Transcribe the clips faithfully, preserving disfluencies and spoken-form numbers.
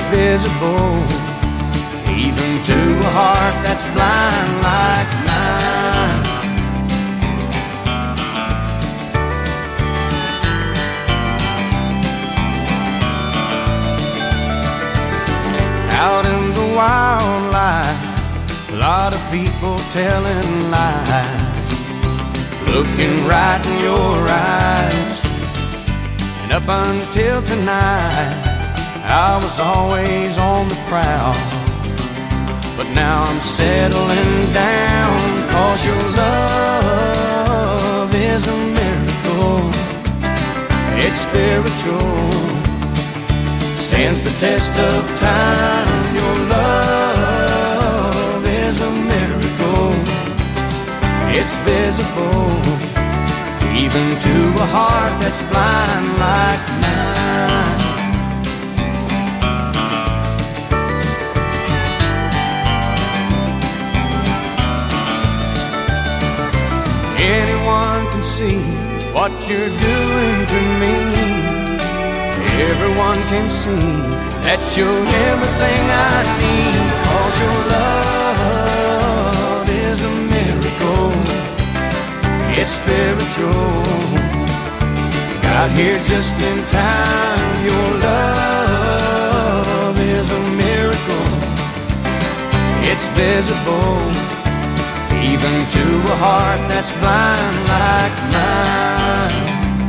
visible, even to a heart that's blind like mine. Out in the wildlife, a lot of people telling lies, looking right in your eyes. And up until tonight, I was always on the prowl, but now I'm settling down, 'cause your love is a miracle. It's spiritual, stands the test of time. Your love is a miracle. It's visible, even to a heart that's blind like mine. Anyone can see what you're doing to me. Everyone can see that you're everything I need, 'cause your love is a miracle. It's spiritual, got here just in time. Your love is a miracle. It's visible, even to a heart that's blind like mine.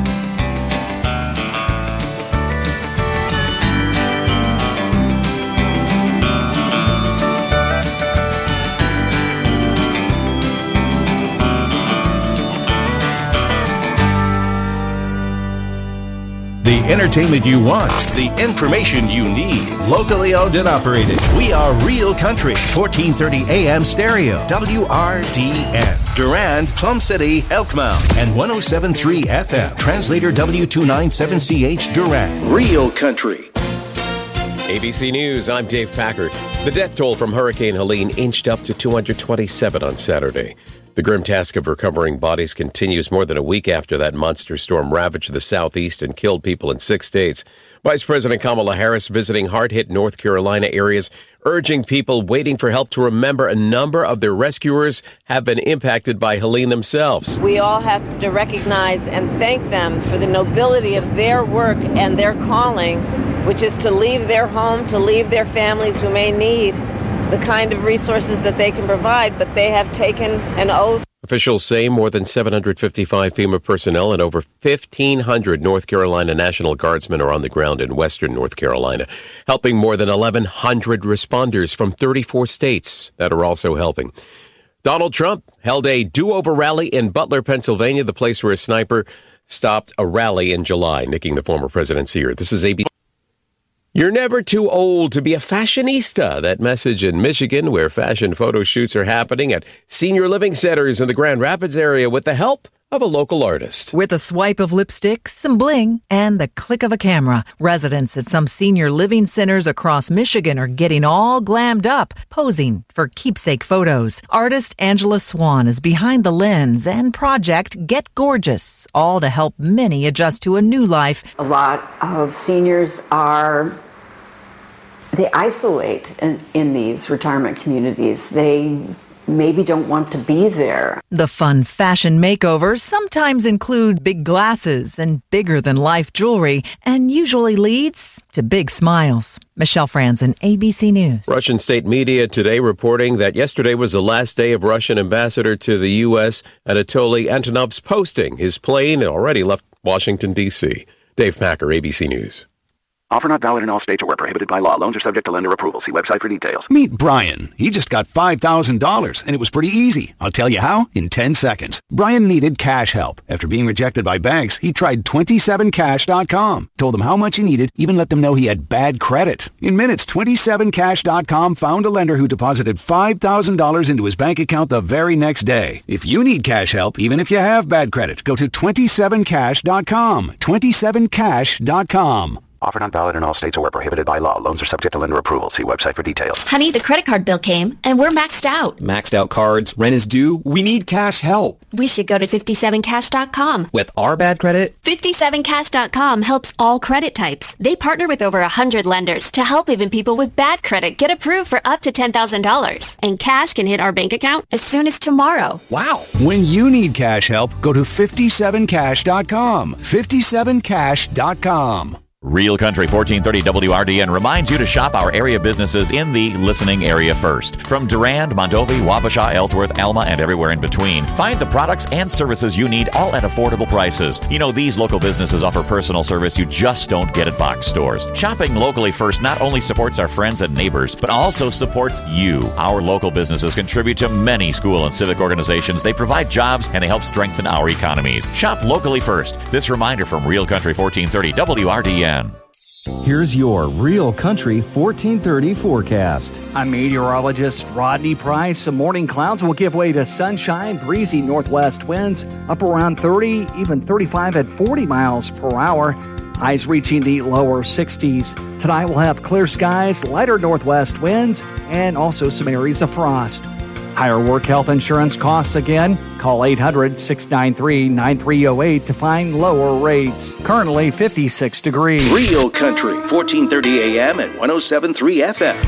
The entertainment you want, the information you need. Locally owned and operated. We are Real Country, fourteen thirty A M stereo, W R D N. Durand, Plum City, Elkmount, and one oh seven point three F M. Translator W two ninety-seven C H Durand. Real Country. A B C News, I'm Dave Packard. The death toll from Hurricane Helene inched up to two hundred twenty-seven on Saturday. The grim task of recovering bodies continues more than a week after that monster storm ravaged the southeast and killed people in six states. Vice President Kamala Harris visiting hard-hit North Carolina areas, urging people waiting for help to remember a number of their rescuers have been impacted by Helene themselves. We all have to recognize and thank them for the nobility of their work and their calling, which is to leave their home, to leave their families who may need the kind of resources that they can provide, but they have taken an oath. Officials say more than seven hundred fifty-five FEMA personnel and over fifteen hundred North Carolina National Guardsmen are on the ground in western North Carolina, helping more than eleven hundred responders from thirty-four states that are also helping. Donald Trump held a do-over rally in Butler, Pennsylvania, the place where a sniper stopped a rally in July, nicking the former president's ear. This is A B C. You're never too old to be a fashionista. That message in Michigan, where fashion photo shoots are happening at senior living centers in the Grand Rapids area with the help of a local artist. With a swipe of lipstick, some bling, and the click of a camera, residents at some senior living centers across Michigan are getting all glammed up, posing for keepsake photos. Artist Angela Swan is behind the lens and project Get Gorgeous, all to help many adjust to a new life. A lot of seniors are, they isolate in, in these retirement communities. They maybe don't want to be there. The fun fashion makeovers sometimes include big glasses and bigger-than-life jewelry, and usually leads to big smiles. Michelle Franzen, A B C News. Russian state media today reporting that yesterday was the last day of Russian ambassador to the U S, Anatoly Antonov's posting. His plane already left Washington, D C. Dave Packer, A B C News. Offer not valid in all states or where prohibited by law. Loans are subject to lender approval. See website for details. Meet Brian. He just got five thousand dollars, and it was pretty easy. I'll tell you how in ten seconds. Brian needed cash help. After being rejected by banks, he tried twenty-seven cash dot com. Told them how much he needed, even let them know he had bad credit. In minutes, twenty-seven cash dot com found a lender who deposited five thousand dollars into his bank account the very next day. If you need cash help, even if you have bad credit, go to twenty-seven cash dot com. twenty-seven cash dot com. Offer not valid in all states or where prohibited by law. Loans are subject to lender approval. See website for details. Honey, the credit card bill came, and we're maxed out. Maxed out cards, rent is due. We need cash help. We should go to fifty-seven cash dot com. With our bad credit? fifty-seven cash dot com helps all credit types. They partner with over one hundred lenders to help even people with bad credit get approved for up to ten thousand dollars. And cash can hit our bank account as soon as tomorrow. Wow. When you need cash help, go to fifty-seven cash dot com. fifty-seven cash dot com. Real Country fourteen thirty W R D N reminds you to shop our area businesses in the listening area first. From Durand, Mondovi, Wabasha, Ellsworth, Alma, and everywhere in between. Find the products and services you need all at affordable prices. You know, these local businesses offer personal service you just don't get at box stores. Shopping locally first not only supports our friends and neighbors, but also supports you. Our local businesses contribute to many school and civic organizations. They provide jobs and they help strengthen our economies. Shop locally first. This reminder from Real Country fourteen thirty W R D N. Here's your Real Country fourteen thirty forecast. I'm meteorologist Rodney Price. Some morning clouds will give way to sunshine, breezy northwest winds up around thirty, even thirty-five at forty miles per hour. Highs reaching the lower sixties. Tonight we'll have clear skies, lighter northwest winds, and also some areas of frost. Higher work health insurance costs again. Call eight hundred, six nine three, nine three zero eight to find lower rates. Currently fifty-six degrees. Real Country, fourteen thirty A M and one oh seven point three F M.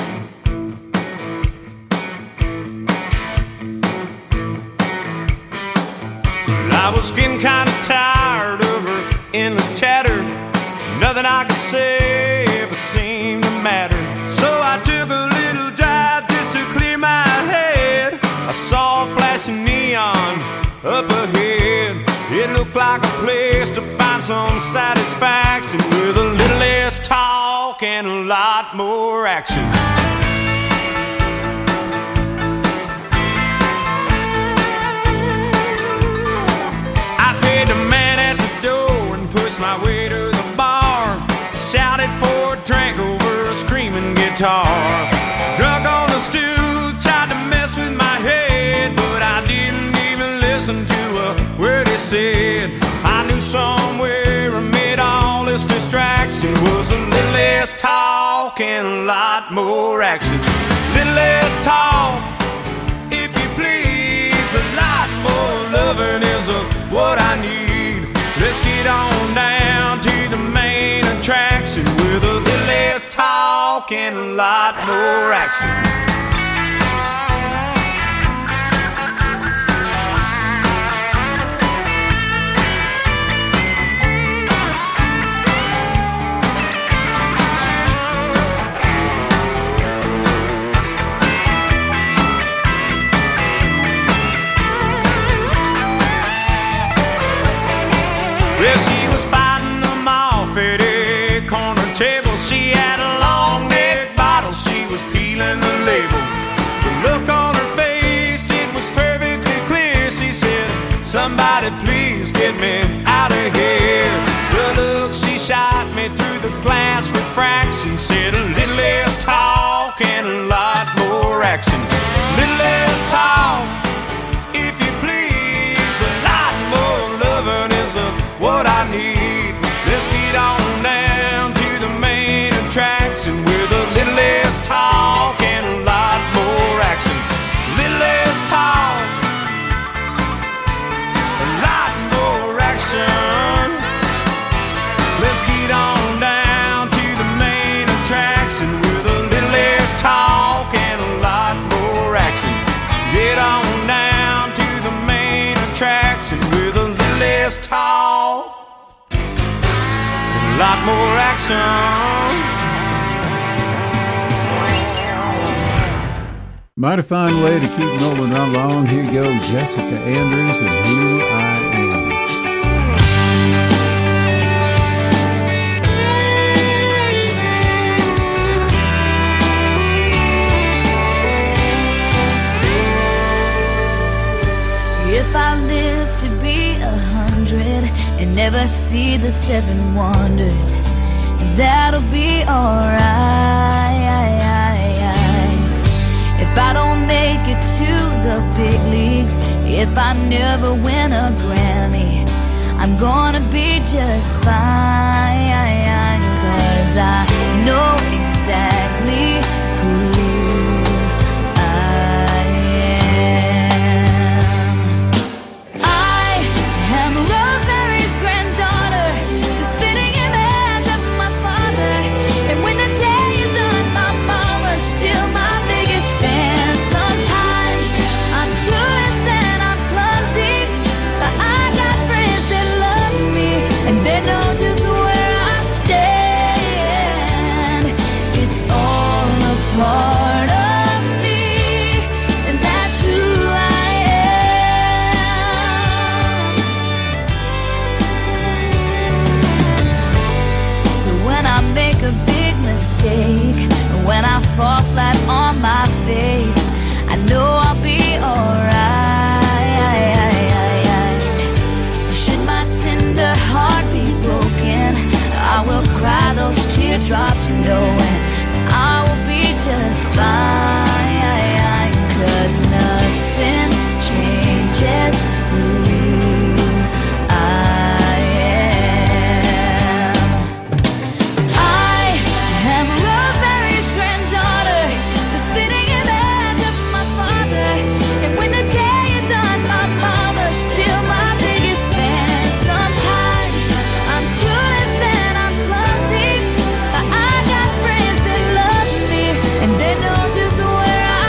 I was getting kind of tired of her endless chatter. Nothing I could say ever seemed to matter. So I took a little drive just to clear my head. I saw a flashing neon up ahead. It looked like a place to find some satisfaction with a little less talk and a lot more action. I paid the man at the door and pushed my way to the bar. Shouted for a drink over a screaming guitar. Drunk on the stool, tried to mess with my head, but I didn't even listen to a word he said. I knew somewhere amid all this distraction was a little less talk and a lot more action. Little less talk, if you please, a lot more loving is a, what I need. Let's get on down to the main attraction with a little less talk and a lot more action. Well, she was fighting them off at a corner table. She had a long neck bottle, she was peeling the label. The look on her face, it was perfectly clear. She said, somebody please get me out of here. The look she shot me through the glass refraction said a little less talk and a lot more action. Little less talk, if you please, a lot more loving is a what I need. Let's get on down to the main attraction with a little less talk and a lot more action. Little less talk, a lot more action. Let's get on down to the main attraction with a little less talk and a lot more action. Get on down to the main attraction with a little less talk, a lot more action. Mighty fine way to keep rolling right along. Here you go, Jessica Andrews and Who I Am. If I live to be a hundred and never see the seven wonders, that'll be alright. If I don't make it to the big leagues, if I never win a Grammy, I'm gonna be just fine. 'cause I know exactly who I am. I am Rosemary's granddaughter, the spitting image of my father. And when the day is done, my mama's still my biggest fan. Sometimes I'm clueless and I'm clumsy, but I got friends that love me, and they know just where I stand. It's all a part of me, and that's who I am. So when I make a big mistake, when I fall flat on my face, I know I'll be alright. Should my tender heart be broken, I will cry those teardrops knowing I will be just fine. 'Cause nothing changes who I am. I am Rosemary's granddaughter, the spitting image of my father. And when the day is done, my mama's still my biggest fan. Sometimes I'm clueless and I'm clumsy, but I got friends that love me, and they know just where I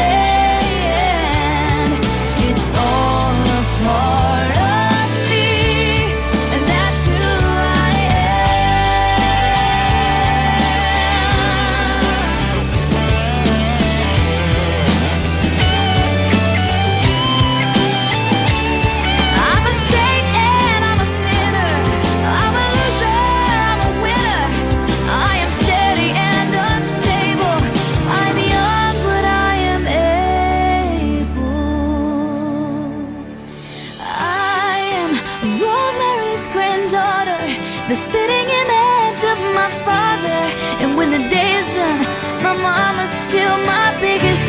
stand. It's all a part of me, and that's who I I'm a saint and I'm a sinner. I'm a loser, I'm a winner. I am steady and unstable. I'm young, but I am able. I am Rosemary's granddaughter, the spitting image of my father. And when the day is done, my mama's still my biggest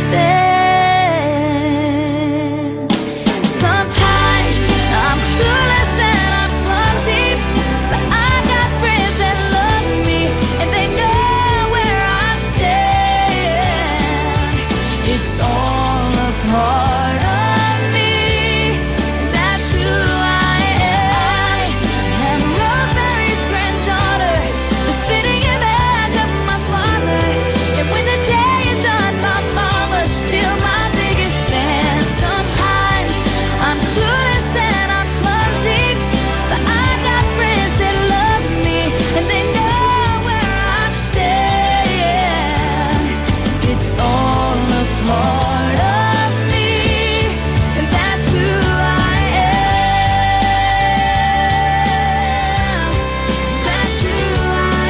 fan. Sometimes I'm clueless and I'm clumsy, but I got friends that love me, and they know where I stand. It's all a part of me, and that's who I am. I'm Rosemary's granddaughter, the spitting image of my father. And when the day is done, my mama's still my biggest fan. Sometimes I'm clueless and I'm clumsy, but I got friends that love me, and they know where I stand. It's all a part of me, and that's who I am. That's who I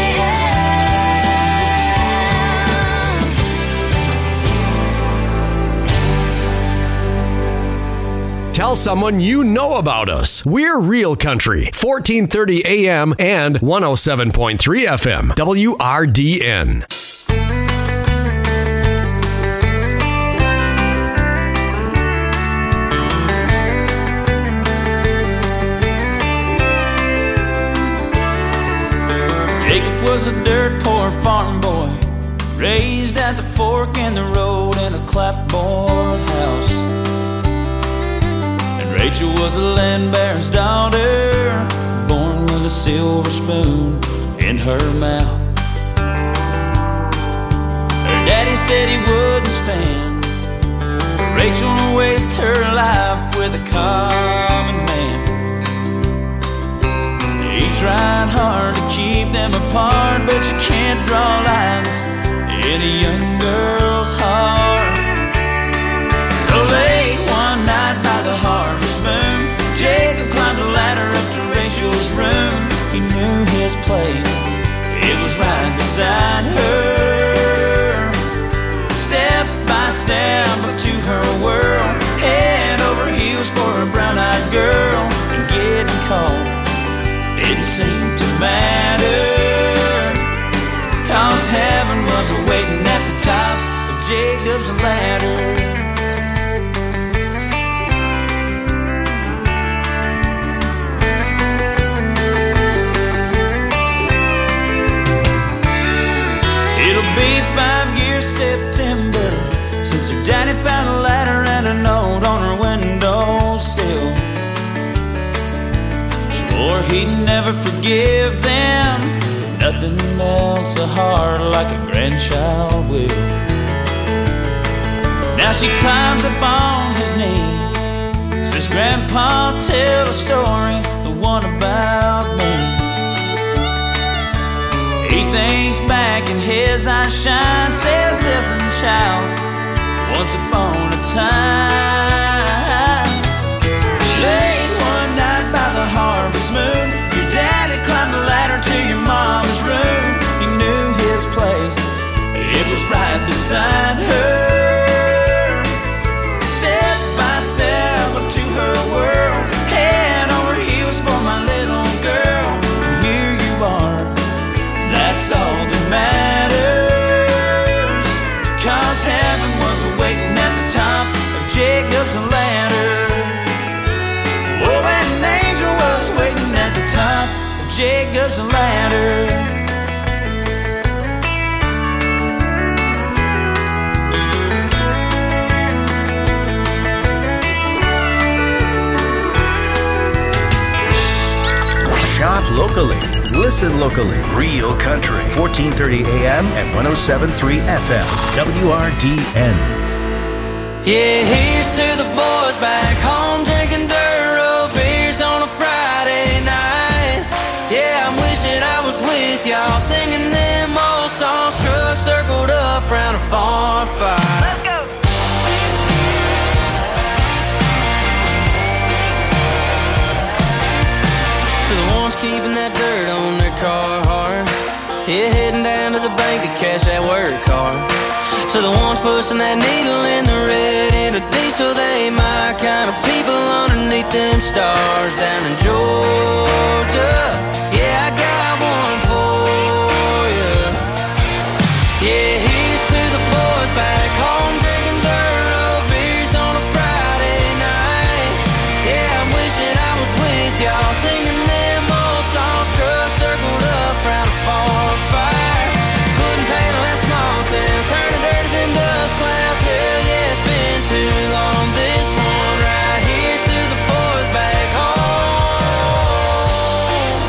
am. Tell someone you know about us. We're Real Country, fourteen thirty A M and one oh seven point three F M, W R D N. Jacob was a dirt poor farm boy, raised at the fork in the road in a clapboard house. And Rachel was a land baron's daughter, born with a silver spoon in her mouth. Her daddy said he wouldn't stand Rachel to waste her life with a common man. He tried hard to keep them apart, but you can't draw lines in a young girl's heart. So late one night by the harvest moon, Jacob climbed a ladder up to Rachel's room. He knew his place, it was right beside her. Step by step to her world, head over heels for a brown-eyed girl. And getting caught didn't seem to matter, 'cause heaven was waiting at the top of Jacob's ladder. can never forgive them. Nothing melts a heart like a grandchild will. Now she climbs up on his knee, says, Grandpa, tell a story, the one about me. He thinks back and his eyes shine, says, listen, child, once upon a time. Late one night by the harvest moon, your daddy climbed the ladder to your mama's room. He knew his place, it was right beside her. Step by step up to her world, head over heels for my little girl. And here you are, that's all that matters. Cause heaven was waiting at the top of Jacob's ladder. Oh, and an angel was waiting at the top of Jacob's ladder. Shop locally. Listen locally. Real Country. fourteen thirty A M and one oh seven point three F M. W R D N. Yeah, here's to the boys back home drinking dirt road beers on a Friday night. Yeah, I'm wishing I was with y'all singing them old songs. Truck circled up round a farm fire. Let's go. To the ones keeping that dirt on their car hard. Yeah, heading down to the bank to cash that work card. To the ones pushing that needle in the red in a diesel, they my kind of people underneath them stars down in Georgia. Yeah, I got one for you. Yeah, here's to the boys back home drinking dirt road beers on a Friday night. Yeah, I'm wishing I was with y'all singing them old songs. Truck circled up round a farm fire. Putting paint on that small town, turning dirt to them dust clouds. Hell yeah, it's been too long. This one right here's to the boys back home.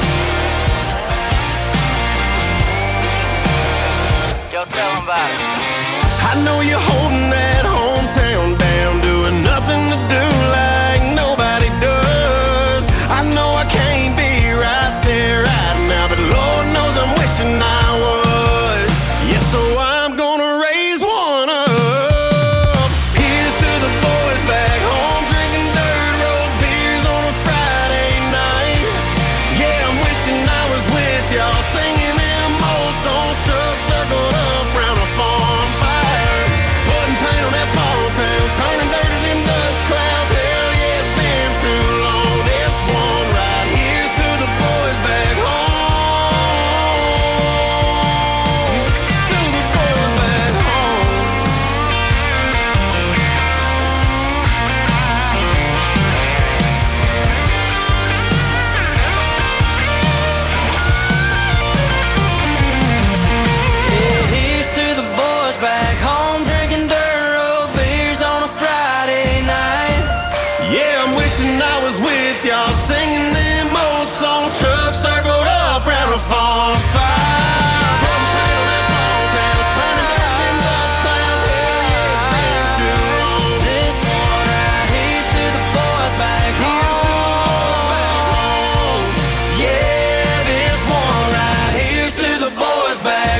Y'all tell them about it. I know you're holding that hometown down, doing nothing to do like nobody does. I know I can't be right there right now, but Lord knows I'm wishing I was. Yes, so I'm gonna raise one up. Here's to the boys back home drinking dirt road beers on a Friday night. Yeah, I'm wishing I was with y'all singing them old songs. Truck circled up round a farm fire. Putting paint on that small town, turning dirt to them dust clouds. Hell yeah, it's been too long. This one right here's to the boys back home. To the boys back home. Yeah, here's to the boys back home drinking dirt road beers on a Friday night. Yeah, I'm wishing I was with y'all singing them old songs. Truck circled up round a farm fire. Putting paint on that small town, turning dirt to them dust clouds. Hell yeah, it's been too long. This one right here's to the boys back home. Yeah, this one right here's to the boys back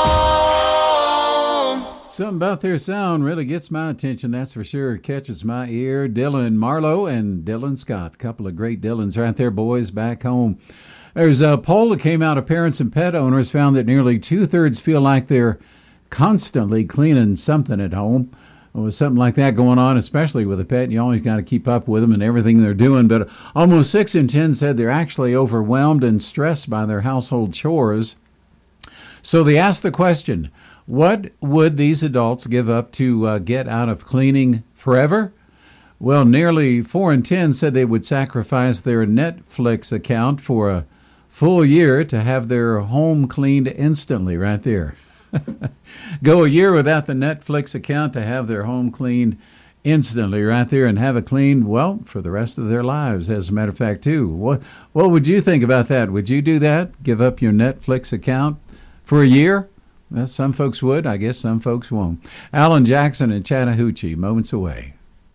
home. Something about their sound really gets my attention, that's for sure. Catches my ear. Dylan Marlowe and Dylan Scott. A couple of great Dylans right there, boys back home. There's a poll that came out of parents and pet owners found that nearly two-thirds feel like they're constantly cleaning something at home. With something like that going on, especially with a pet, you always got to keep up with them and everything they're doing. But almost six in ten said they're actually overwhelmed and stressed by their household chores. So they asked the question, what would these adults give up to uh, get out of cleaning forever? Well, nearly four in ten said they would sacrifice their Netflix account for a full year to have their home cleaned instantly right there. Go a year without the Netflix account to have their home cleaned instantly right there and have it cleaned, well, for the rest of their lives, as a matter of fact, too. What what would you think about that? Would you do that? Give up your Netflix account for a year? Well, some folks would. I guess some folks won't. Alan Jackson and Chattahoochee, moments away.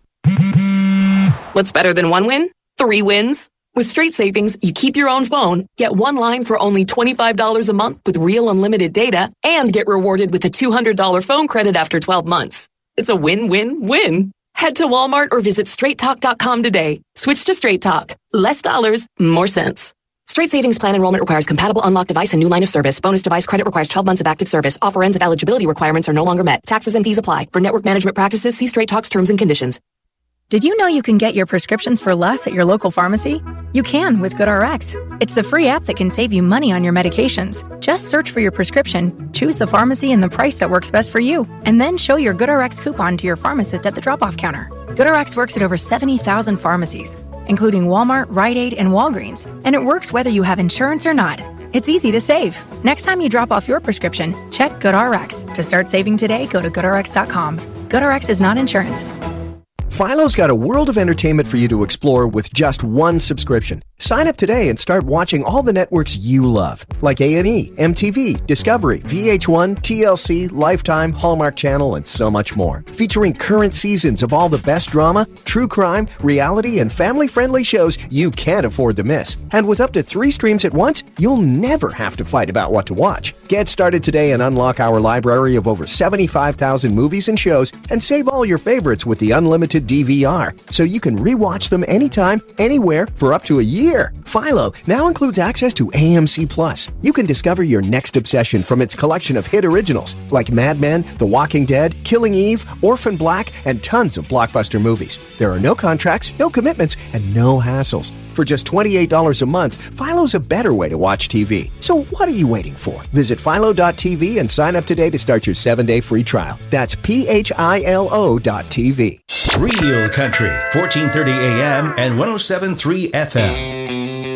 What's better than one win? Three wins. With Straight Savings, you keep your own phone, get one line for only twenty-five dollars a month with real unlimited data, and get rewarded with a two hundred dollars phone credit after twelve months. It's a win-win-win. Head to Walmart or visit straight talk dot com today. Switch to Straight Talk. Less dollars, more sense. Straight Savings Plan enrollment requires compatible unlocked device and new line of service. Bonus device credit requires twelve months of active service. Offer ends if eligibility requirements are no longer met. Taxes and fees apply. For network management practices, see Straight Talk's terms and conditions. Did you know you can get your prescriptions for less at your local pharmacy? You can with GoodRx. It's the free app that can save you money on your medications. Just search for your prescription, choose the pharmacy and the price that works best for you, and then show your GoodRx coupon to your pharmacist at the drop-off counter. GoodRx works at over seventy thousand pharmacies, including Walmart, Rite Aid, and Walgreens, and it works whether you have insurance or not. It's easy to save. Next time you drop off your prescription, check GoodRx. To start saving today, go to good r x dot com. GoodRx is not insurance. Philo's got a world of entertainment for you to explore with just one subscription. Sign up today and start watching all the networks you love, like A and E, M T V, Discovery, V H one, T L C, Lifetime, Hallmark Channel, and so much more. Featuring current seasons of all the best drama, true crime, reality, and family-friendly shows you can't afford to miss. And with up to three streams at once, you'll never have to fight about what to watch. Get started today and unlock our library of over seventy-five thousand movies and shows, and save all your favorites with the unlimited D V R, so you can rewatch them anytime, anywhere, for up to a year. Philo now includes access to A M C Plus. You can discover your next obsession from its collection of hit originals like Mad Men, The Walking Dead, Killing Eve, Orphan Black, and tons of blockbuster movies. There are no contracts, no commitments, and no hassles. For just twenty-eight dollars a month, Philo's a better way to watch T V. So what are you waiting for? Visit philo dot t v and sign up today to start your seven-day free trial. That's P H I L O dot T V. Real Country, fourteen thirty A M and one oh seven point three F M.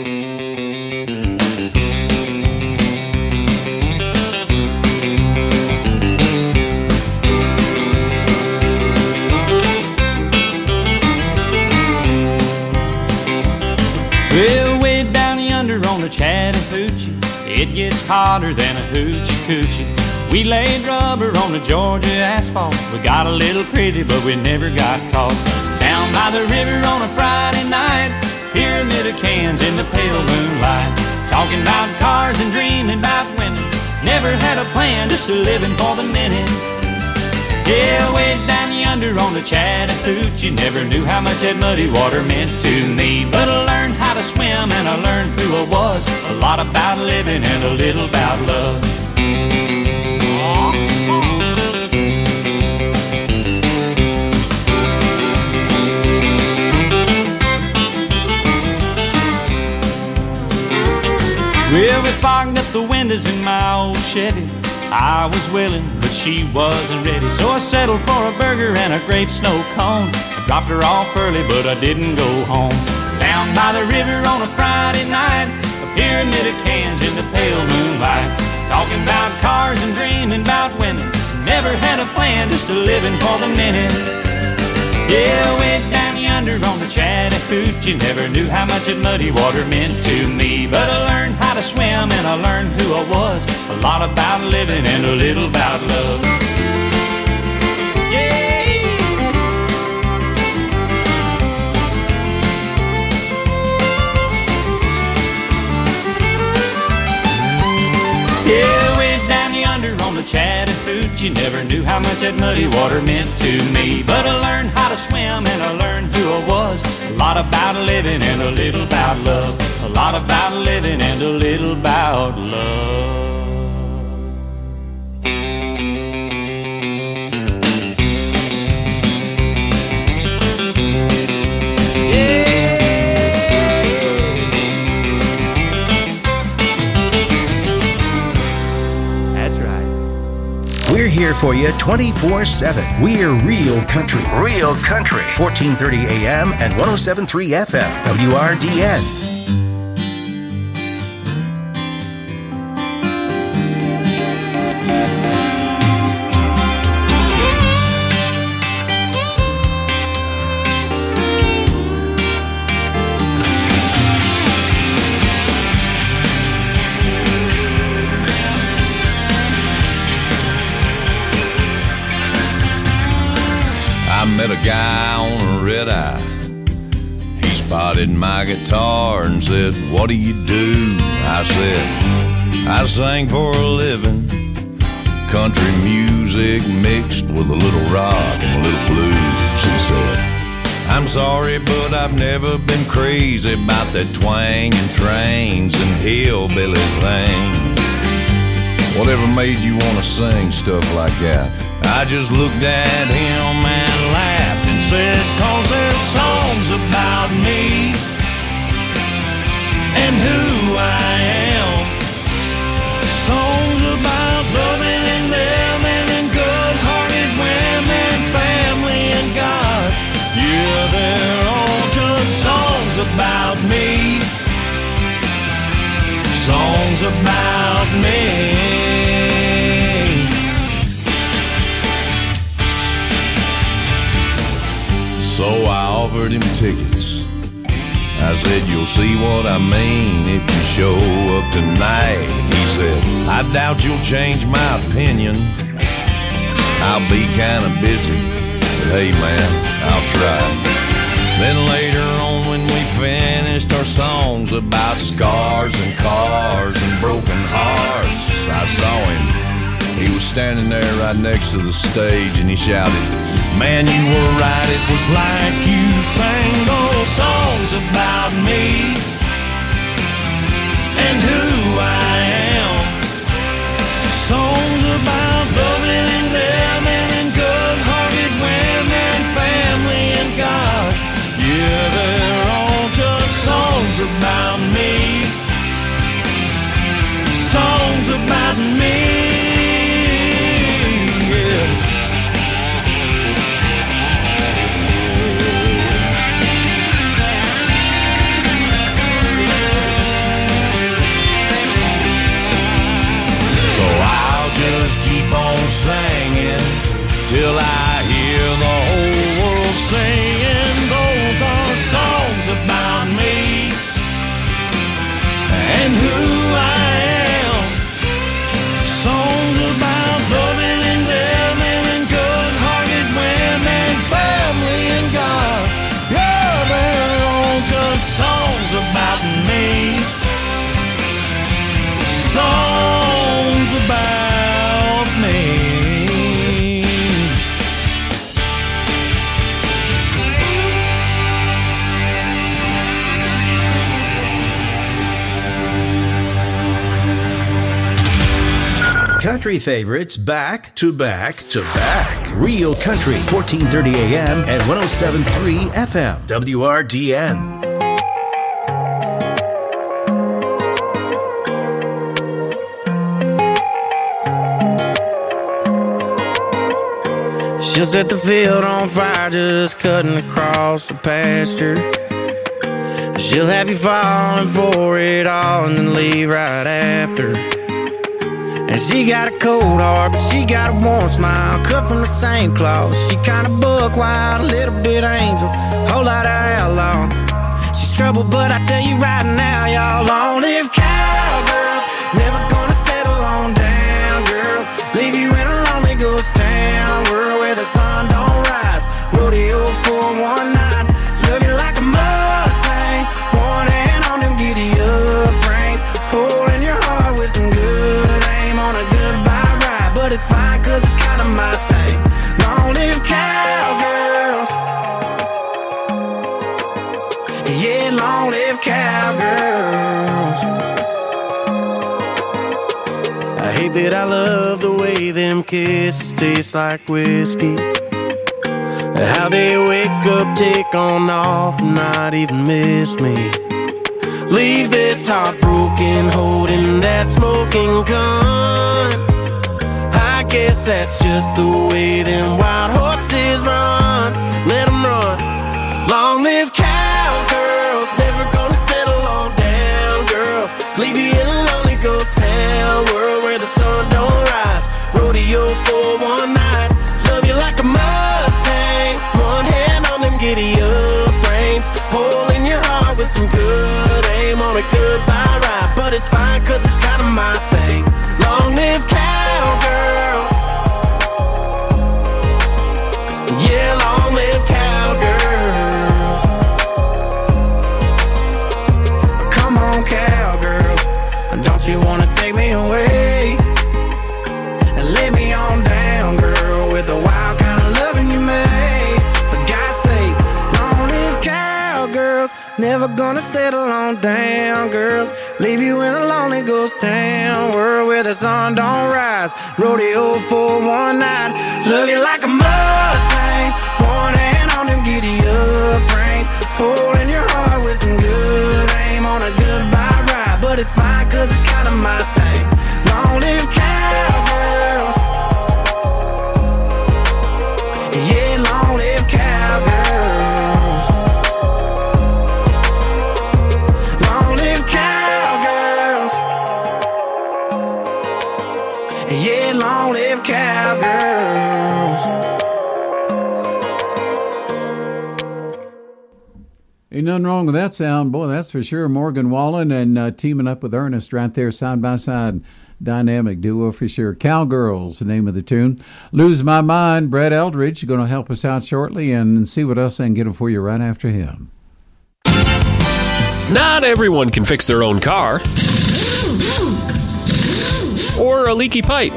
Well, way down yonder on the Chattahoochee, it gets hotter than a hoochie coochie. We laid rubber on the Georgia asphalt. We got a little crazy, but we never got caught. Down by the river on a Friday night, pyramid of cans in the pale moonlight. Talking about cars and dreaming about women. Never had a plan, just a living for the minute. Yeah, way down yonder on the Chattahoochee, never knew how much that muddy water meant to me. But I learned how to swim and I learned who I was. A lot about living and a little about love. Well, we fogged up the windows in my old Chevy. I was willing, but she wasn't ready. So I settled for a burger and a grape snow cone. I dropped her off early, but I didn't go home. Down by the river on a Friday night, a pyramid of cans in the pale moonlight. Talking about cars and dreaming about women. Never had a plan, just a living for the minute. Yeah, way down yonder on the Chattahoochee, never knew how much that muddy water meant to me. But I learned how to swim and I learned who I was. A lot about living and a little about love. Yeah. Yeah, way down yonder on the Chattahoochee, never knew how much that muddy water meant to me. But I learned how to swim and I learned who I was. A lot about living and a little about love. A lot about living and a little about love. We're here for you twenty-four seven. We're Real Country. Real Country. fourteen thirty A M and one oh seven point three F M. W R D N. met a guy on a red eye. He spotted my guitar and said, "What do you do?" I said, "I sing for a living. Country music mixed with a little rock and a little blues." He said, "I'm sorry, but I've never been crazy about that twang and trains and hillbilly thing. Whatever made you want to sing stuff like that?" I just looked at him and laughed and said, "'Cause there's songs about me and who I am. Songs about loving and living and good-hearted women, family and God. Yeah, they're all just songs about me. Songs about me." So I offered him tickets. I said, "You'll see what I mean if you show up tonight." He said, "I doubt you'll change my opinion. I'll be kinda busy, but hey man, I'll try." Then later on when we finished our songs about scars and cars and broken hearts, I saw him. He was standing there right next to the stage and he shouted, "Man, you were right, it was like you sang those songs about me and who I am. Songs about loving and living and good-hearted women, family and God. Yeah, they're all just songs about me. Songs about me." Just keep on singing till I hear the whole world singing. Those are songs about me and who I am. Songs about loving and living and good-hearted women, family and God. Yeah, they're all just songs about me. Songs about me. Country favorites back to back to back. Real Country, fourteen thirty A M and one oh seven point three F M, W R D N. She'll set the field on fire just cutting across the pasture. She'll have you falling for it all and then leave right after. And she got a cold heart, but she got a warm smile, cut from the same cloth. She kinda buck wild, a little bit angel, whole lot of outlaw. She's trouble, but I tell you right now, y'all, long live cowgirls, never gonna settle on down, girls. Leave you in a lonely ghost town, world where the sun don't rise. Rodeo for one night, love you like a Mustang, one hand on them giddy up reins, holding your heart with some good aim on a goodbye ride. But it's fine, cause it's kinda my thing. Long live cowgirls. Yeah, long live cowgirls. I hate that I love the way them kisses taste like whiskey. How they wake up, take on off, and not even miss me. Leave this heartbroken, holding that smoking gun. I guess that's just the way them wild horses run. Let them run. Long live cowgirls, never gonna settle on down, girls. Leave you in a lonely ghost town, world where the sun don't rise. Rodeo for one night, love you like a Mustang, one hand on them giddy up reins, holding your heart with some good aim on a goodbye ride. But it's fine, cause it's kinda my thing. Long live cowgirls. Yeah, long live you wanna take me away and lay me on down, girl, with the wild kind of loving you made. For God's sake, long live cowgirls. Never gonna settle on down, girls. Leave you in a lonely ghost town, world where the sun don't rise. Rodeo for one night. Love you like a Mustang, one hand on them giddy up reins, holding your heart with some good aim on a goodbye ride. But it's fine, cause it's kinda my thing. Long live cowgirls. Yeah, long live cowgirls. Long live cowgirls. Yeah, long live cowgirls. Ain't nothing wrong with that sound, boy, that's for sure. Morgan Wallen and uh, teaming up with Ernest right there side by side. Dynamic duo for sure. Cowgirls, the name of the tune. Lose My Mind, Brett Eldridge, going to help us out shortly and see what else I can get for you right after him. Not everyone can fix their own car or a leaky pipe.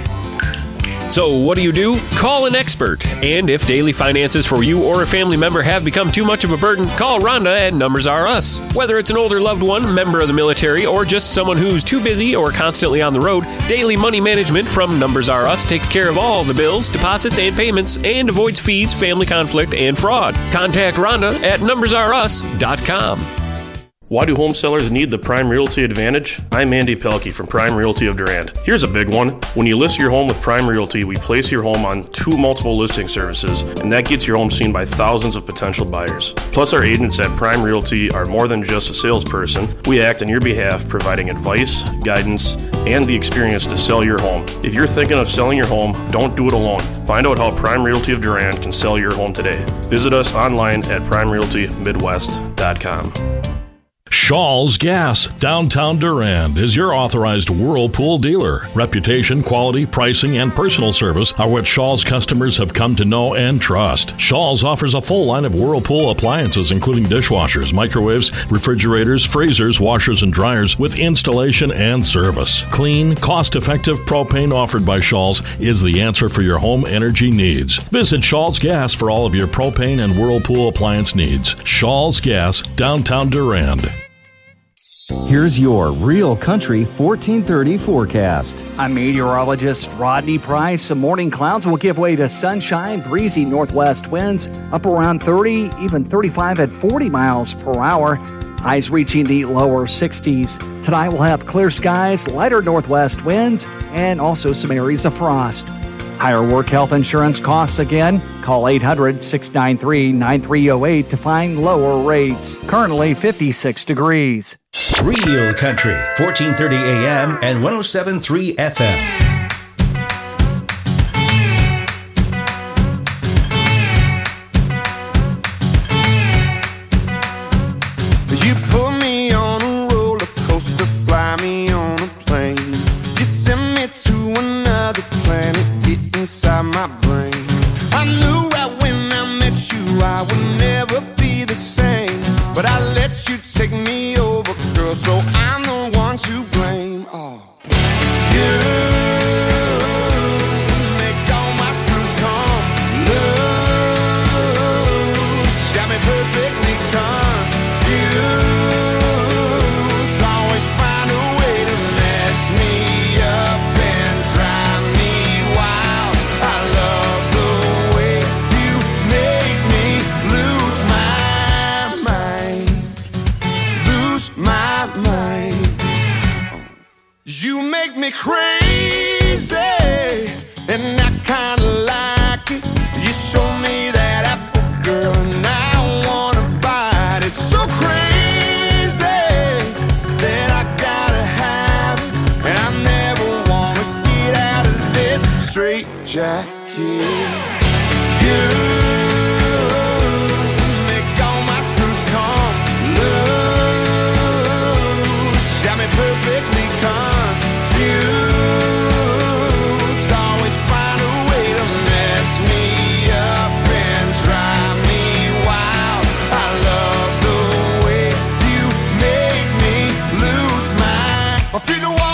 So what do you do? Call an expert. And if daily finances for you or a family member have become too much of a burden, call Rhonda at Numbers R Us. Whether it's an older loved one, member of the military, or just someone who's too busy or constantly on the road, Daily Money Management from Numbers R Us takes care of all the bills, deposits, and payments and avoids fees, family conflict, and fraud. Contact Rhonda at numbers r us dot com. Why do home sellers need the Prime Realty Advantage? I'm Andy Pelkey from Prime Realty of Durand. Here's a big one. When you list your home with Prime Realty, we place your home on two multiple listing services, and that gets your home seen by thousands of potential buyers. Plus, our agents at Prime Realty are more than just a salesperson. We act on your behalf, providing advice, guidance, and the experience to sell your home. If you're thinking of selling your home, don't do it alone. Find out how Prime Realty of Durand can sell your home today. Visit us online at prime realty midwest dot com. Shaw's Gas, downtown Durand, is your authorized Whirlpool dealer. Reputation, quality, pricing, and personal service are what Shaw's customers have come to know and trust. Shaw's offers a full line of Whirlpool appliances, including dishwashers, microwaves, refrigerators, freezers, washers, and dryers, with installation and service. Clean, cost-effective propane offered by Shaw's is the answer for your home energy needs. Visit Shaw's Gas for all of your propane and Whirlpool appliance needs. Shaw's Gas, downtown Durand. Here's your Real Country fourteen thirty forecast. I'm meteorologist Rodney Price. Some morning clouds will give way to sunshine, breezy northwest winds up around thirty, even thirty-five at forty miles per hour. Highs reaching the lower sixties. Tonight we'll have clear skies, lighter northwest winds, and also some areas of frost. Higher work health insurance costs again. Call eight hundred, six nine three, nine three zero eight to find lower rates. Currently fifty-six degrees. Real Country, fourteen thirty A M and one oh seven point three F M. You put me on a roller coaster, fly me on a plane. You send me to another planet, get inside my brain. I knew right when I met you I would never be the same, but I let you take me over, girl, so I'm the one to blame. Oh, you make all my screws come loose, got me perfectly confused. Always find a way to mess me up and drive me wild. I love the way you make me lose my mind, lose my mind. You make me crazy, and I kinda like it. You show me that apple, girl, and I wanna bite it. So crazy that I gotta have it, and I never wanna get out of this straight jacket. You make all my screws come loose, got me perfectly confused. Always find a way to mess me up and drive me wild. I love the way you make me lose my. I feel the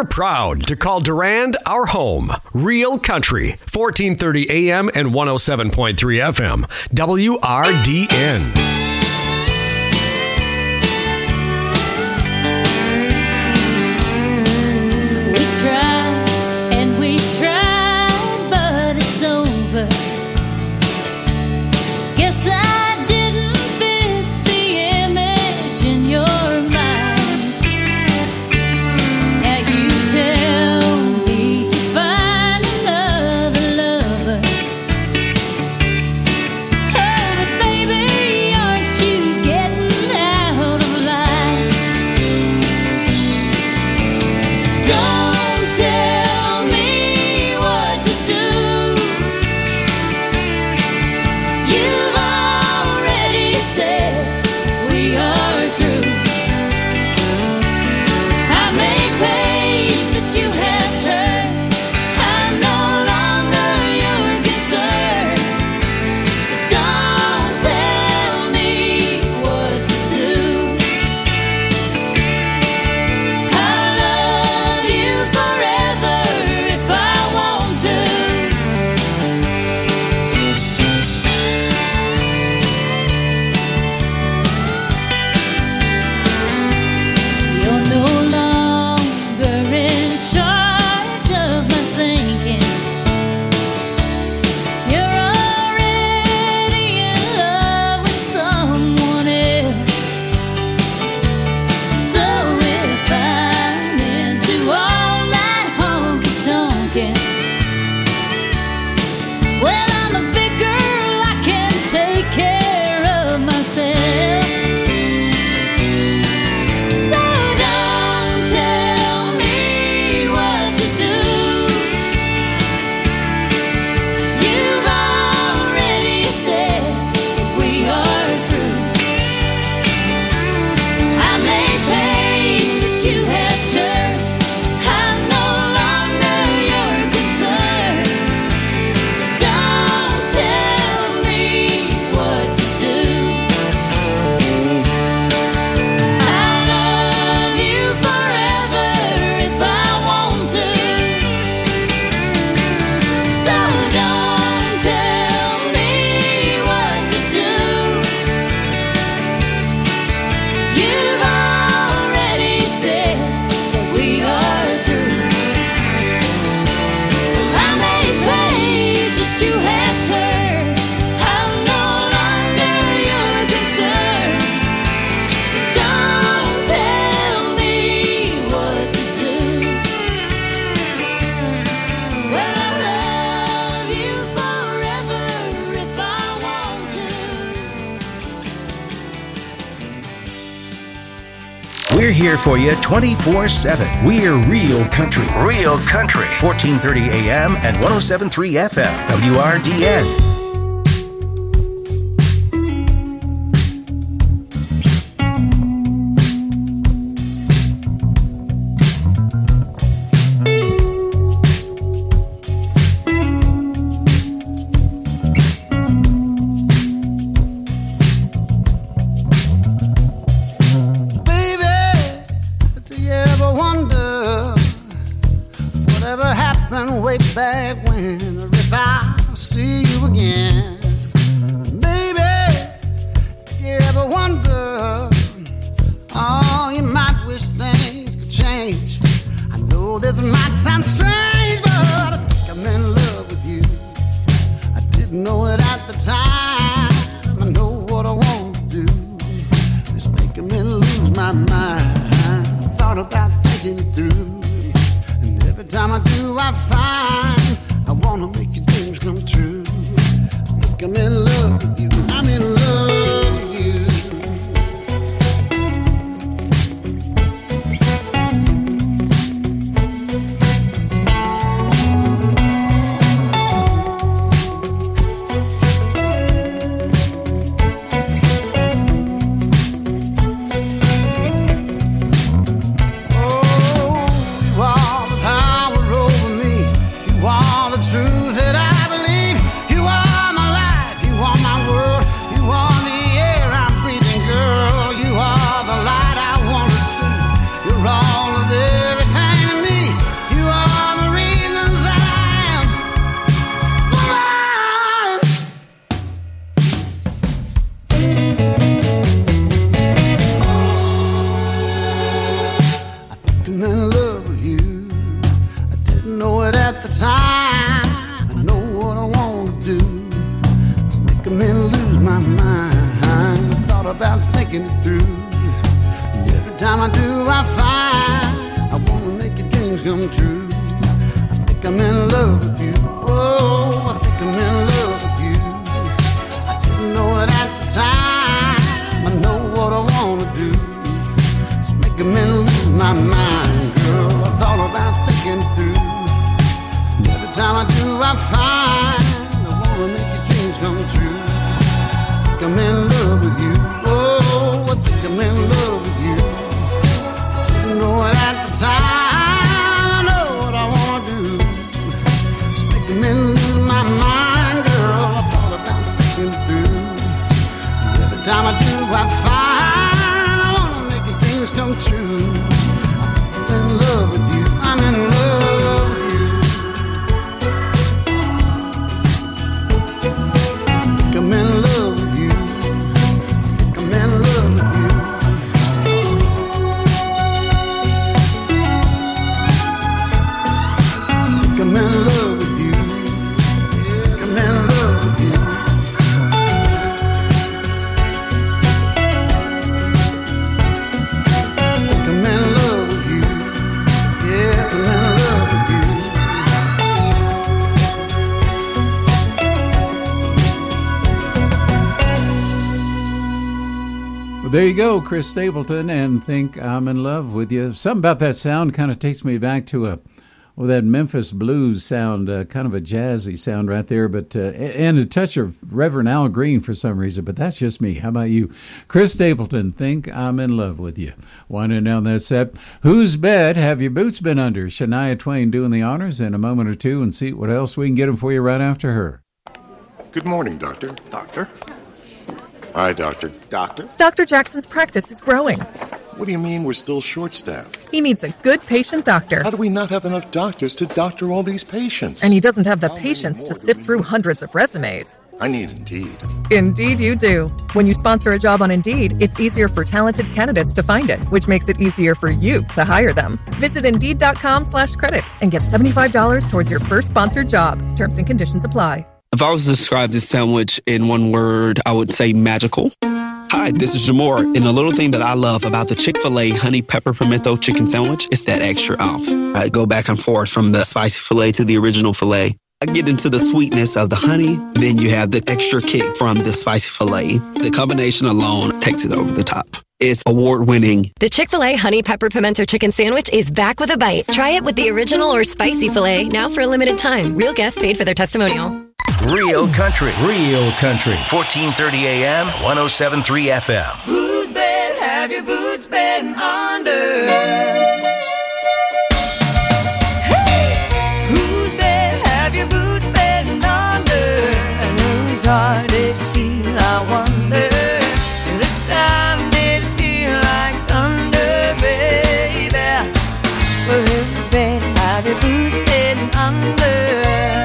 We're proud to call Durand our home. Real Country, fourteen thirty A M and one oh seven point three F M. W R D N. We tried and we tried, but it's over. Guess I didn't fit the image in your mind. Now you tell me to find another lover. Oh, but baby, aren't you getting out of line? Don't tell me what to do. You've already said we are through. I'm a page that you have turned. I'm no longer your concern. So don't tell me what to do. I'll love you forever if I want to. You're no longer in charge of my thinking. You're already in love with someone else. So if I'm into all that honky tonkin', well, I'm a big girl, I can take care of myself. So don't tell me what to do. You've already said we are through. I'm a page that you have turned. I'm no longer your concern. So don't tell me what to do. I'll love you forever if I want to. So don't tell me what to do. You've already said that we are through. I'm a page that you have turned. I'm no longer your concern. So don't tell me what to do. Well, I'll love you forever if I want to. We're here for you twenty-four seven. We're Real Country. Real Country. fourteen thirty A M and one oh seven point three F M. W R D N. Baby, do you ever wonder whatever happened way back when, or if I see you again? Baby, do you ever wonder, oh, you might wish things could change. I know this might sound strange, but I think I'm in love with you. I didn't know it at the time. I know what I want to do. It's making me lose my mind. Thought about thinking it through, and every time I do, I find I wanna make your dreams come true. thinking it through. And every time I do, I find I wanna make your dreams come true. I think I'm in love with you. Oh, I think I'm in love with you. I didn't know it at the time. I know what I wanna do. It's making me lose my mind, girl. I thought about thinking it through. And every time I do, I find I wanna make your dreams come true. I think I'm in love with you. Oh, I think I'm in love with you. I didn't know it at the time. I know what I wanna do. It's making me lose my mind, girl. I thought about thinking it through. And every time I do, I find I wanna make your dreams come true. I'm in love with you. I'm in love with you. I think I'm in love with you. I think I'm in love with you. I think I'm in love with you. Yeah, I'm in love with you. I think I'm in love with you. Yeah, I'm in love with you. Well, there you go, Chris Stapleton, and Think I'm in Love with You. Something about that sound kind of takes me back to a, well, that Memphis blues sound, uh, kind of a jazzy sound right there, but uh, and a touch of Reverend Al Green for some reason, but that's just me. How about you? Chris Stapleton, Think I'm in Love with You. Winding down that set. Whose bed have your boots been under? Shania Twain doing the honors in a moment or two, and see what else we can get them for you right after her. Good morning, Doctor. Doctor? Hi, Doctor. Doctor? Doctor Jackson's practice is growing. What do you mean we're still short-staffed? He needs a good patient doctor. How do we not have enough doctors to doctor all these patients? And he doesn't have the patience to sift through hundreds of resumes. I need Indeed. Indeed you do. When you sponsor a job on Indeed, it's easier for talented candidates to find it, which makes it easier for you to hire them. Visit Indeed.com slash credit and get seventy-five dollars towards your first sponsored job. Terms and conditions apply. If I was to describe this sandwich in one word, I would say magical. Hi, this is Jamor, and the little thing that I love about the Chick-fil-A honey pepper pimento chicken sandwich is that extra oomph. I go back and forth from the spicy filet to the original filet. I get into the sweetness of the honey, then you have the extra kick from the spicy filet. The combination alone takes it over the top. It's award-winning. The Chick-fil-A Honey Pepper Pimento Chicken Sandwich is back with a bite. Try it with the original or spicy filet, now for a limited time. Real guests paid for their testimonial. Real country, real country. fourteen thirty A M, one oh seven point three F M. Whose bed have your boots been under? Hey! Whose bed have your boots been under? And whose heart did you steal, I wonder? This time did it feel like thunder, baby? Well, whose bed have your boots been under?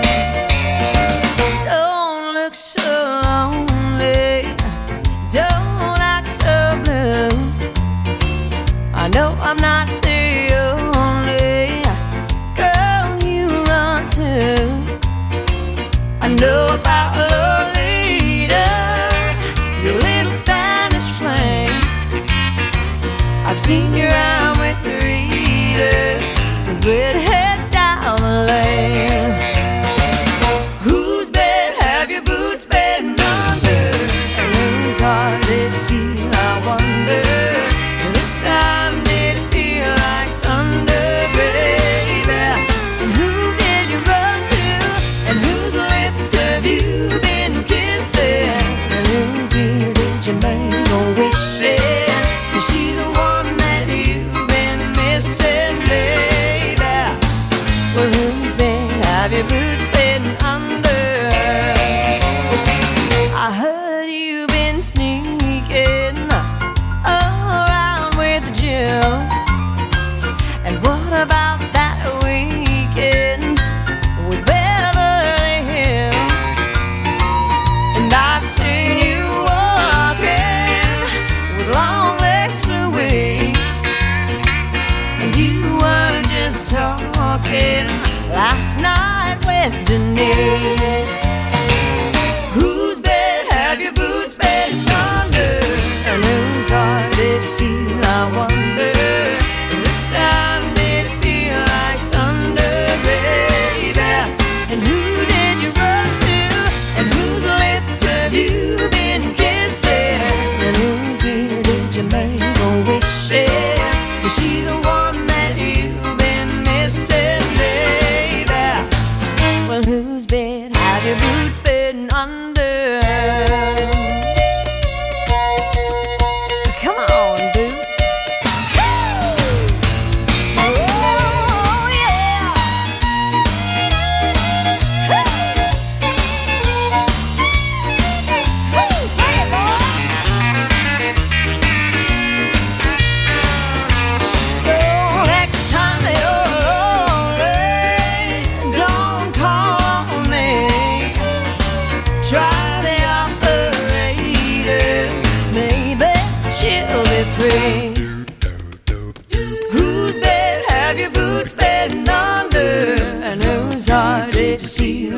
Don't look so lonely, don't act so blue. I know I'm not the only girl you run to. I know about Lolita, your little Spanish flame. I've seen you out with Rita, the redhead down the lane. Whose bed have your boots been under? And whose heart did you steal, I wonder? This time did it feel like thunder, baby? And who did you run to? And whose lips have you been kissing? And whose ear did you make a wish in? Is she the one that you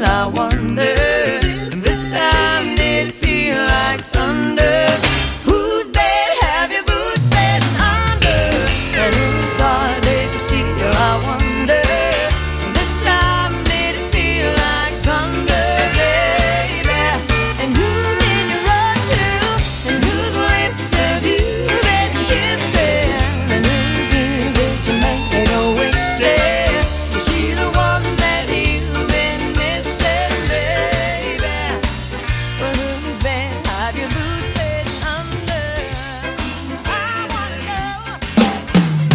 still, I wonder. And this time did it feel like thunder? Whose bed have your boots been under? And whose heart did you steal, I wonder. And this time did it feel like thunder, baby? And who did you run to? And whose lips have you been kissing? And whose ear did you make a wish in? Is she the one that you've been missing, baby? Well, whose bed have your boots been under? I wanna know.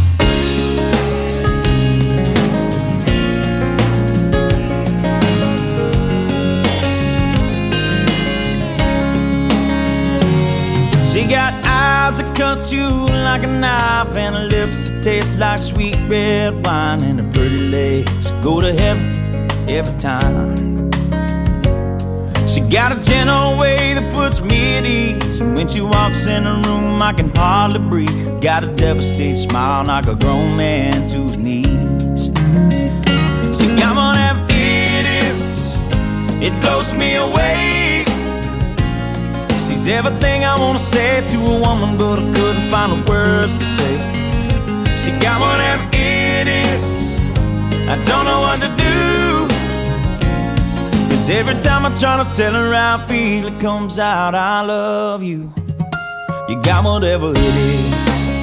She got eyes that cut you like a knife, and her lips that taste like sweet red wine, and her pretty legs go to heaven every time. She got a gentle way that puts me at ease, and when she walks in the room I can hardly breathe. Got a devastated smile, knock a grown man to his knees. She got whatever it is, it blows me away. She's everything I wanna say to a woman, but I couldn't find the words to say. She got whatever it is, I don't know what to do. Cause every time I try to tell her how I feel, it comes out, I love you. You got whatever it is.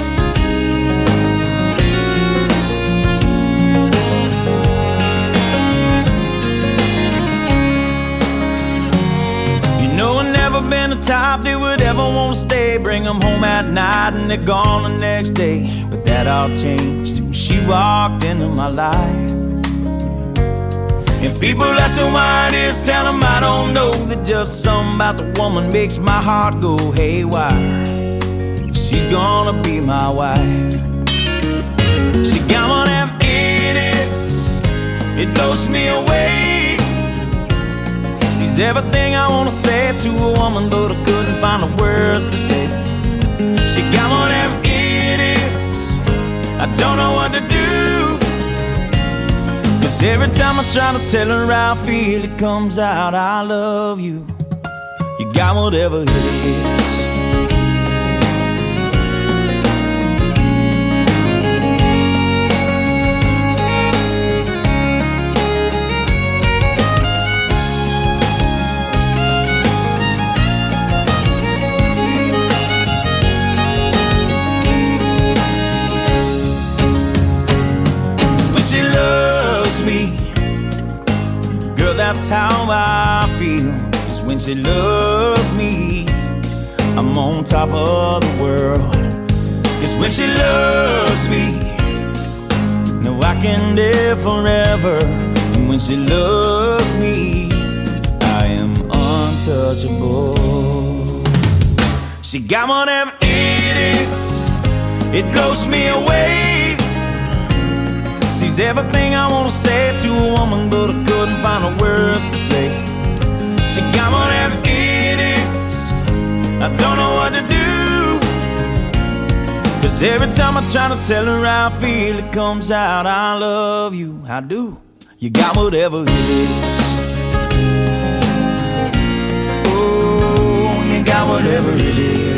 Never been the type that would ever want to stay. Bring them home at night and they're gone the next day. But that all changed when she walked into my life. And people ask her why it is, tell them I don't know. That just something about the woman makes my heart go haywire. She's gonna be my wife. She got whatever it is, it blows me away. She's everything I wanna say to a woman, but I couldn't find the words to say. She got whatever it is, I don't know what to do. Cause every time I try to tell her how I feel, it comes out, I love you. You got whatever it is. That's how I feel. Cause when she loves me, I'm on top of the world. Cause when she loves me, no, I can live forever. And when she loves me, I am untouchable. She got whatever it is, it blows me away. She's everything I wanna say to a woman, but I couldn't find the words to say. She got whatever it is, I don't know what to do. Cause every time I try to tell her how I feel, it comes out, I love you, I do. You got whatever it is. Oh, you got whatever it is.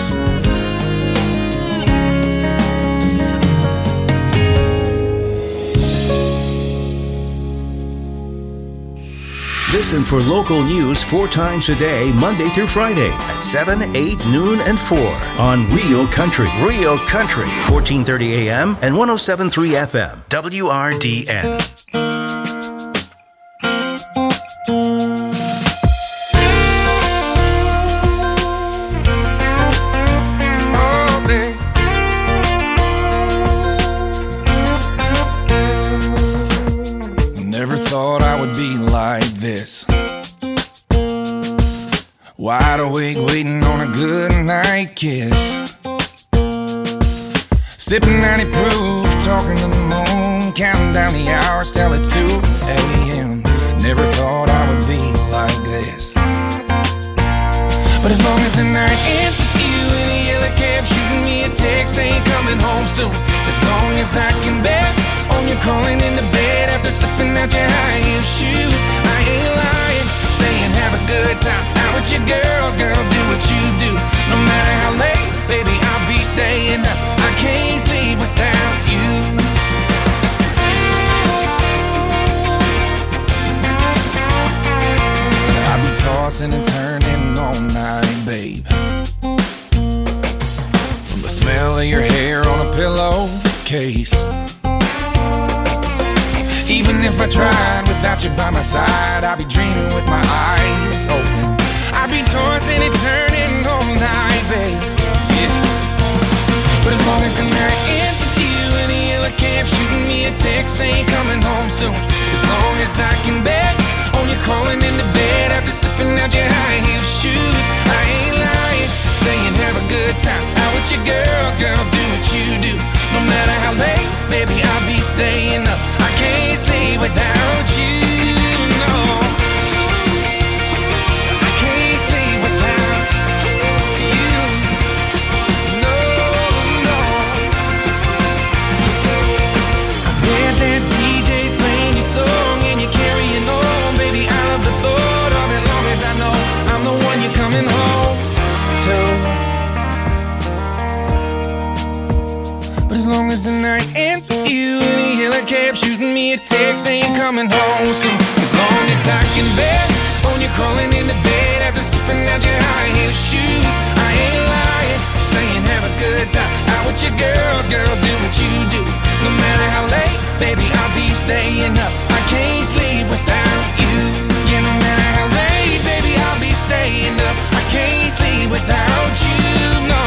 Listen for local news four times a day, Monday through Friday at seven, eight, noon, and four on Real Country. Real Country, fourteen thirty A M and one oh seven point three F M, W R D N. Never thought I would be like this. Wide awake, waiting on a good night kiss. Sipping ninety proof, talking to the moon, counting down the hours till it's two A M Never thought I would be like this. But as long as the night ends with you in a yellow cab, shooting me a text saying coming home soon. As long as I can bet on you calling into bed after slipping out your high heel shoes, I girls, girl, do what you do. No matter how late, baby, I'll be staying up. I can't sleep without you. I'll be tossing and turning all night, babe. From the smell of your hair on a pillowcase. Even if I tried without you by my side, I'd be dreaming with my eyes open. I'd be tossing and turning all night, babe. Yeah. But as long as the night ends with you in a yellow cab, shooting me a text saying coming home soon. As long as I can bet on you crawling into bed after slipping out your high heel shoes. I ain't lying, saying have a good time out with your girls, girl, do what you do. No matter how late, baby, I'll be staying up. I can't sleep without you, no. I can't sleep without you, no, no. I bet that D J's playing your song and you're carrying on, baby. I love the thought of it, long as I know I'm the one you're coming home to. But as long as the night ends with you in a yellow cab, shooting me a text saying you're coming home soon. As long as I can bet on you crawling into bed after slipping out your high heel shoes. I ain't lying, saying have a good time out with your girls, girl, do what you do. No matter how late, baby, I'll be staying up. I can't sleep without you. Yeah, no matter how late, baby, I'll be staying up. I can't sleep without you, no.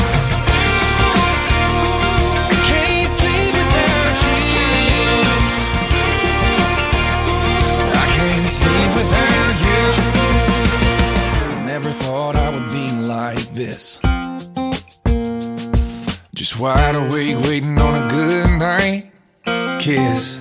Never thought I would be like this. Just wide awake waiting on a good night kiss.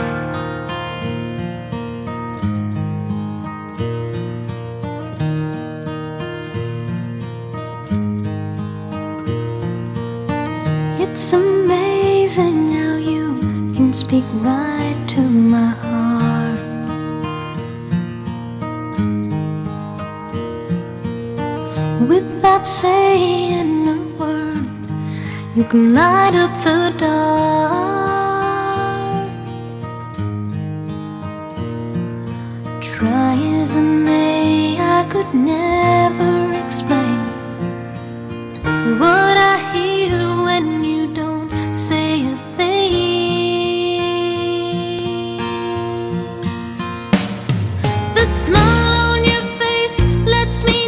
It's amazing how you can speak right to my heart. Without saying a word, you can light up the dark. Try as I may, I could never explain what I hear when you don't say a thing. The smile on your face lets me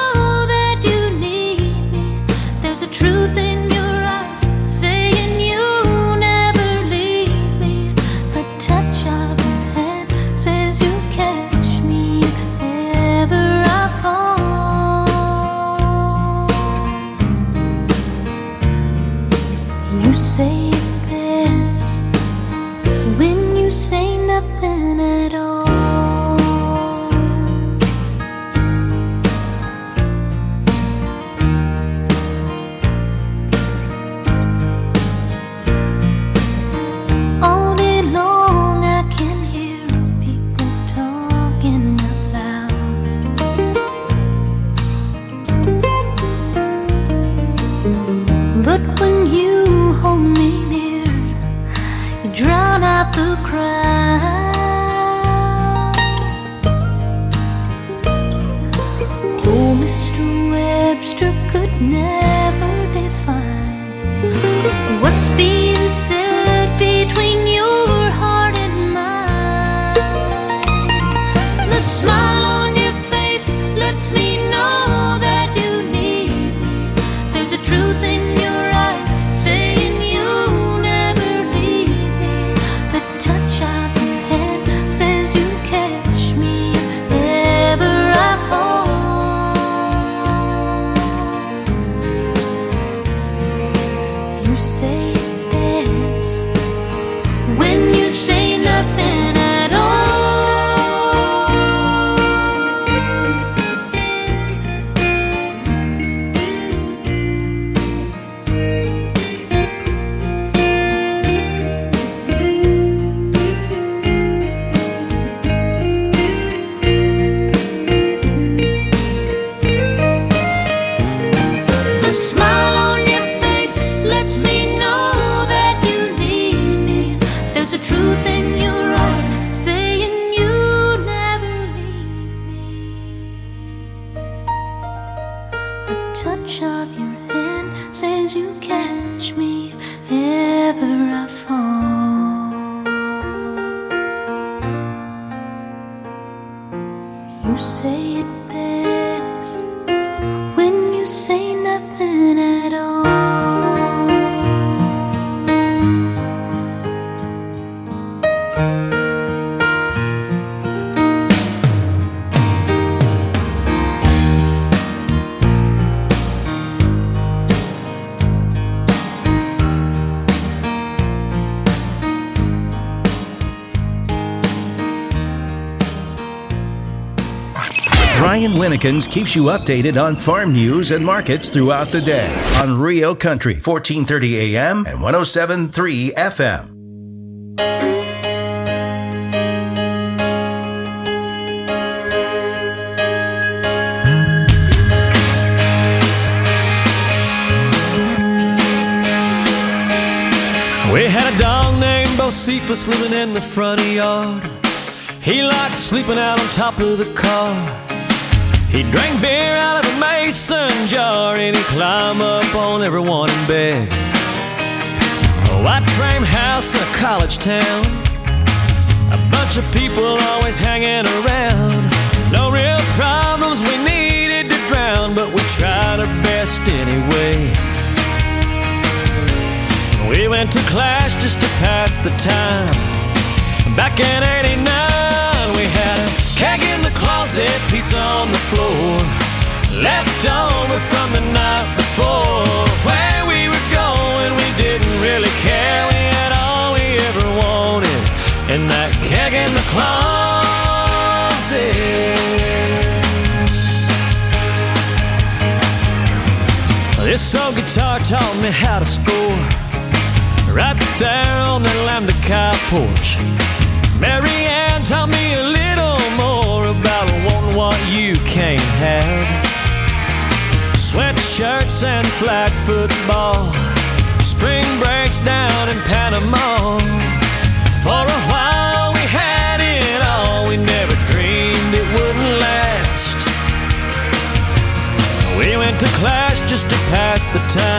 truth in your eyes, saying you'll never leave me. The touch of your hand says you'll catch me if ever I fall. You say it best when you say nothing at all. But when you hold me near, you drown out the crowd. Oh, Mister Webster could never define what's being said between your heart and mine. The smile on your face lets me know that you need me. There's a truth in your eyes saying you'll never leave me. The touch of your hand says you'll catch me if ever I fall. as you catch me if ever I fall. You say it best when you say nothing at all. Brian Winnekins keeps you updated on farm news and markets throughout the day on Rio Country, fourteen thirty A M and one oh seven point three F M. We had a dog named Bocephus living in the front yard. He liked sleeping out on top of the car. He drank beer out of a mason jar, and he'd climb up on everyone in bed. A white frame house in a college town, a bunch of people always hanging around. No real problems we needed to drown, but we tried our best anyway. We went to Clash just to pass the time. Back in eighty-nine, we had a keg in the closet, pizza on the floor, left over from the night before. Where we were going, we didn't really care. We had all we ever wanted in that keg in the closet. This old guitar taught me how to score, right there on that Lambda Cow porch. Mary Ann taught me a little more about wanting what you can't have. Sweatshirts and flag football, spring breaks down in Panama. For a while we had it all, we never dreamed it wouldn't last. We went to Clash just to pass the time.